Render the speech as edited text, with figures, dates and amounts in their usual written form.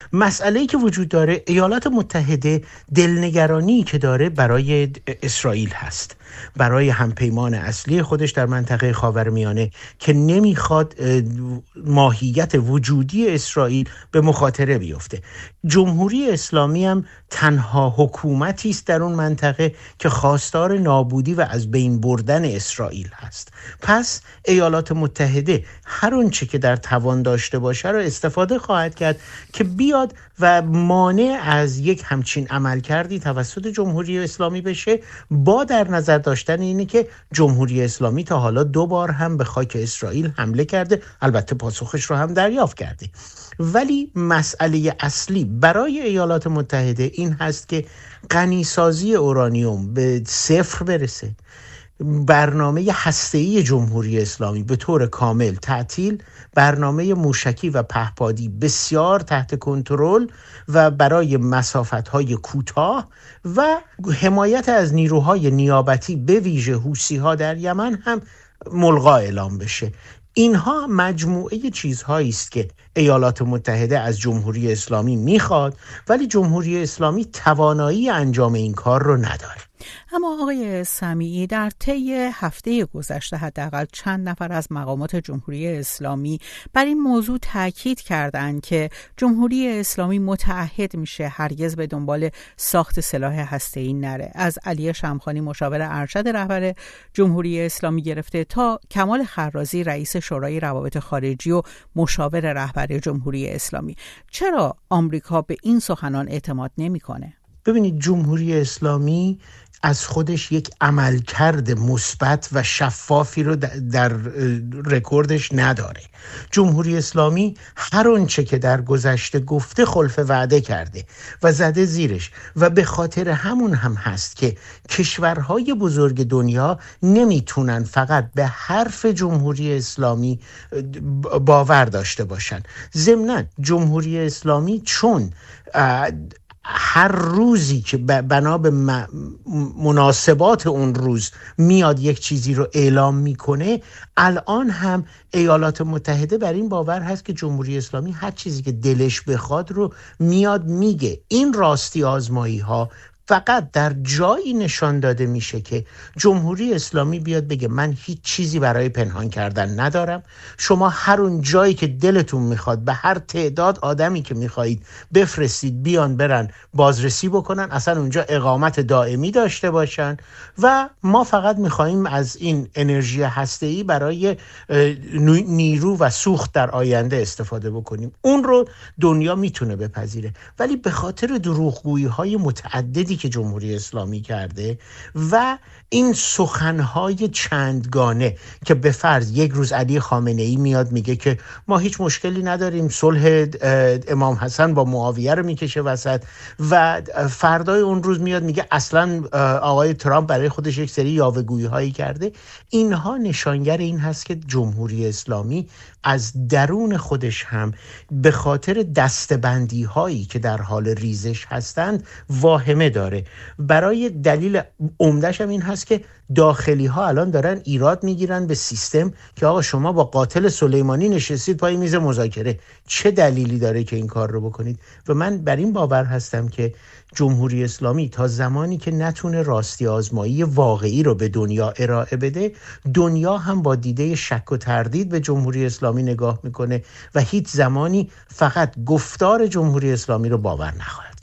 مسئله‌ای که وجود داره، ایالات متحده دلنگرانی که داره برای اسرائیل هست، برای همپیمان اصلی خودش در منطقه خاورمیانه که نمیخواد ماهیت وجودی اسرائیل به مخاطره بیفته. جمهوری اسلامی هم تنها حکومتی است در اون منطقه که خواستار نابودی و از بین بردن اسرائیل هست. پس ایالات متحده هر اونچه که در توان داشته باشه رو استفاده خواهد کرد که بیاد و مانع از یک همچین عملکردی توسط جمهوری اسلامی بشه، با در نظر داشتن اینه که جمهوری اسلامی تا حالا 2 بار هم به خاک اسرائیل حمله کرده، البته پاسخش رو هم دریافت کرده. ولی مسئله اصلی برای ایالات متحده این هست که غنیسازی اورانیوم به 0 برسه، برنامه هسته‌ای جمهوری اسلامی به طور کامل تعطیل، برنامه موشکی و پهپادی بسیار تحت کنترل و برای مسافت‌های کوتاه و حمایت از نیروهای نیابتی به ویژه حوثی‌ها در یمن هم ملغا اعلام بشه. اینها مجموعه چیزهایی است که ایالات متحده از جمهوری اسلامی میخواد، ولی جمهوری اسلامی توانایی انجام این کار رو نداره. اما آقای سمیعی، در طی هفته گذشته حداقل چند نفر از مقامات جمهوری اسلامی بر این موضوع تاکید کردند که جمهوری اسلامی متعهد میشه هرگز به دنبال ساخت سلاح هسته‌ای نره. از علی شمخانی مشاور ارشد رهبر جمهوری اسلامی گرفته تا کمال خرازی رئیس شورای روابط خارجی و مشاور رهبر جمهوری اسلامی، چرا آمریکا به این سخنان اعتماد نمیکنه؟ ببینید، جمهوری اسلامی از خودش یک عملکرد مثبت و شفافی رو در رکوردش نداره. جمهوری اسلامی هر آنچه که در گذشته گفته خلف وعده کرده و زده زیرش و به خاطر همون هم هست که کشورهای بزرگ دنیا نمیتونن فقط به حرف جمهوری اسلامی باور داشته باشن. ضمناً جمهوری اسلامی چون هر روزی که بنا به مناسبات اون روز میاد یک چیزی رو اعلام میکنه، الان هم ایالات متحده بر این باور هست که جمهوری اسلامی هر چیزی که دلش بخواد رو میاد میگه. این راستی آزمایی ها فقط در جایی نشان داده میشه که جمهوری اسلامی بیاد بگه من هیچ چیزی برای پنهان کردن ندارم، شما هر اون جایی که دلتون میخواد به هر تعداد آدمی که میخواهید بفرستید بیان برن بازرسی بکنن، اصلا اونجا اقامت دائمی داشته باشن و ما فقط میخواییم از این انرژی هسته‌ای برای نیرو و سوخت در آینده استفاده بکنیم. اون رو دنیا میتونه بپذیره، ولی به خاطر دروغگویی های متعددی که جمهوری اسلامی کرده و این سخنهای چندگانه که به فرض یک روز علی خامنه‌ای میاد میگه که ما هیچ مشکلی نداریم، صلح امام حسن با معاویه رو میکشه وسط، و فردای اون روز میاد میگه اصلا آقای ترامپ برای خودش یک سری یاوه‌گویی هایی کرده. اینها نشانگر این هست که جمهوری اسلامی از درون خودش هم به خاطر دستبندی هایی که در حال ریزش هستند واهمه داره. برای دلیل عمده‌ش هم این هست که داخلی ها الان دارن ایراد میگیرن به سیستم که آقا شما با قاتل سلیمانی نشستید پای میز مذاکره، چه دلیلی داره که این کار رو بکنید؟ و من بر این باور هستم که جمهوری اسلامی تا زمانی که نتونه راستی آزمایی واقعی رو به دنیا ارائه بده، دنیا هم با دیده شک و تردید به جمهوری اسلامی نگاه میکنه و هیچ زمانی فقط گفتار جمهوری اسلامی رو باور نخواهد.